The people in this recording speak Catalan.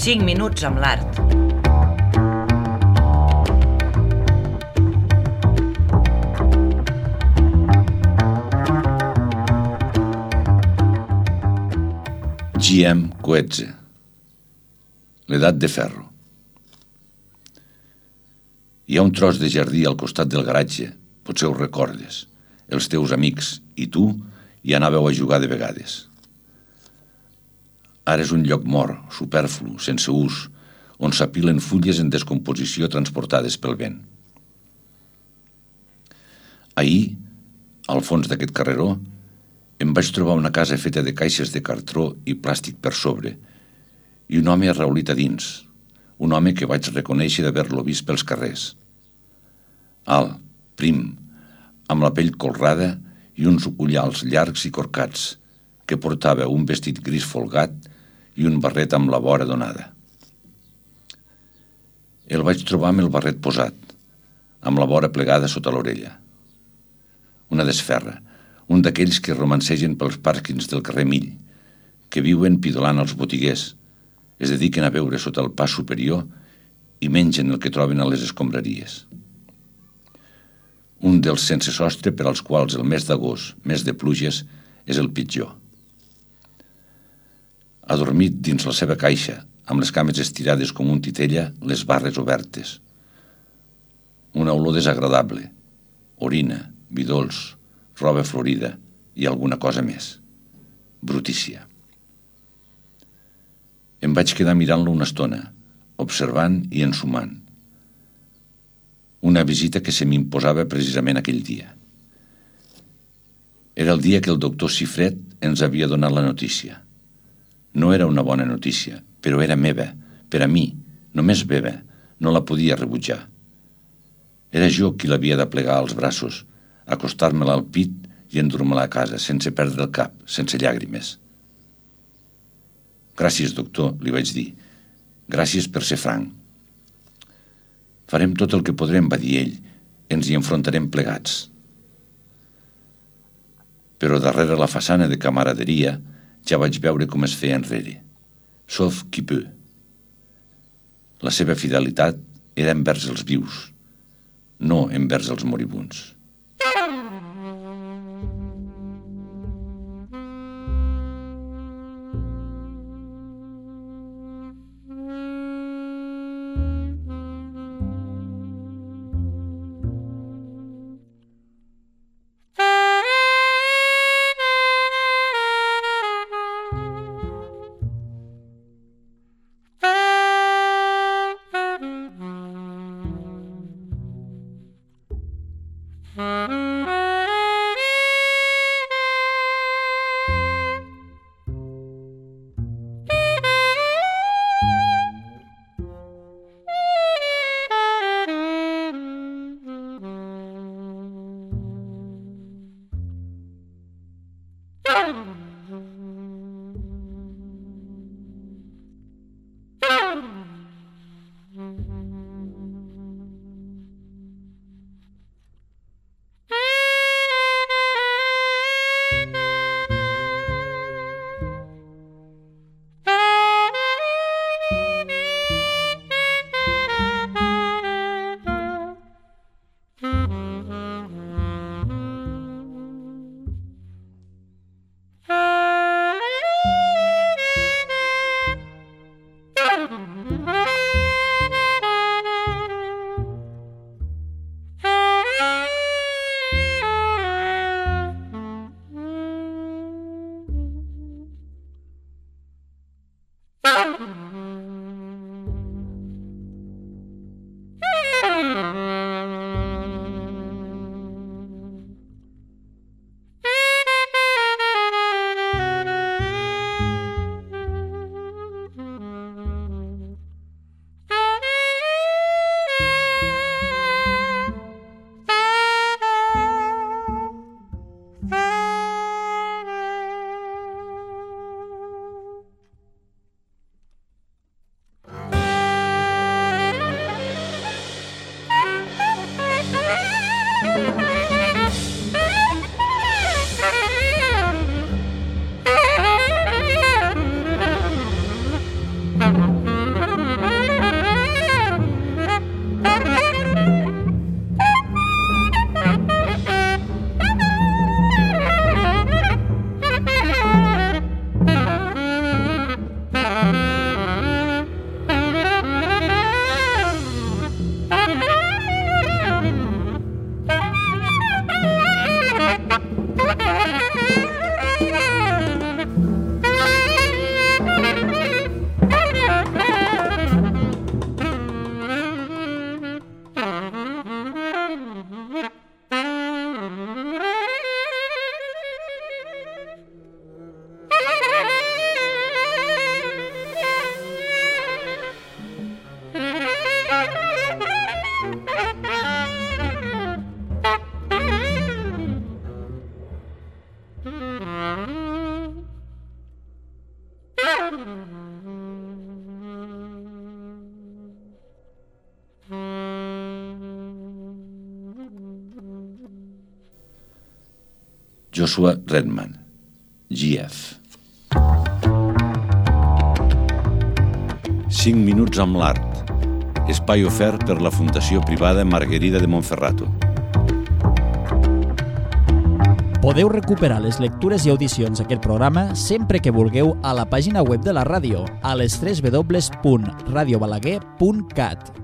5 minuts amb l'art. G.M. Coetzee, l'edat de ferro. Hi ha un tros de jardí al costat del garatge, potser ho recordes. Els teus amics i tu hi anàveu a jugar de vegades. Ara és un lloc mort, superflu, sense ús, on s'apilen fulles en descomposició transportades pel vent. Ahir, al fons d'aquest carreró, em vaig trobar una casa feta de caixes de cartró i plàstic per sobre i un home arraulit a dins, un home que vaig reconèixer d'haver-lo vist pels carrers. Alt, prim, amb la pell colrada i uns ullals llargs i corcats, que portava un vestit gris folgat i un barret amb la vora donada. El vaig trobar amb el barret posat, amb la vora plegada sota l'orella. Una desferra, un d'aquells que romancegen pels pàrquings del carrer Mill, que viuen pidolant als botiguers, es dediquen a beure sota el pas superior i mengen el que troben a les escombraries. Un dels sense sostre per als quals el mes d'agost, mes de pluges, és el pitjor. Adormit dins la seva caixa, amb les cames estirades com un titella, les barres obertes. Una olor desagradable, orina, vi dolç, roba florida i alguna cosa més. Brutícia. Em vaig quedar mirant-lo una estona, observant i ensumant. Una visita que se m'imposava precisament aquell dia. Era el dia que el doctor Sifret ens havia donat la notícia. No era una bona notícia, però era meva, per a mi, només meva, no la podia rebutjar. Era jo qui l'havia de plegar als braços, acostar-me-la al pit i endur-me-la a casa, sense perdre el cap, sense llàgrimes. Gràcies, doctor, li vaig dir. Gràcies per ser franc. Farem tot el que podrem, va dir ell. Ens hi enfrontarem plegats. Però darrere la façana de camaraderia ja vaig veure com es feia enrere. Sauf qui peut. La seva fidelitat era envers els vius, no envers els moribuns. Joshua Redman, GF. 5 minuts amb l'art. Espai ofert per la Fundació Privada Margarida de Montferrato. Podeu recuperar les lectures i audicions d'aquest programa sempre que vulgueu a la pàgina web de la ràdio, a les www.radiobalaguer.cat.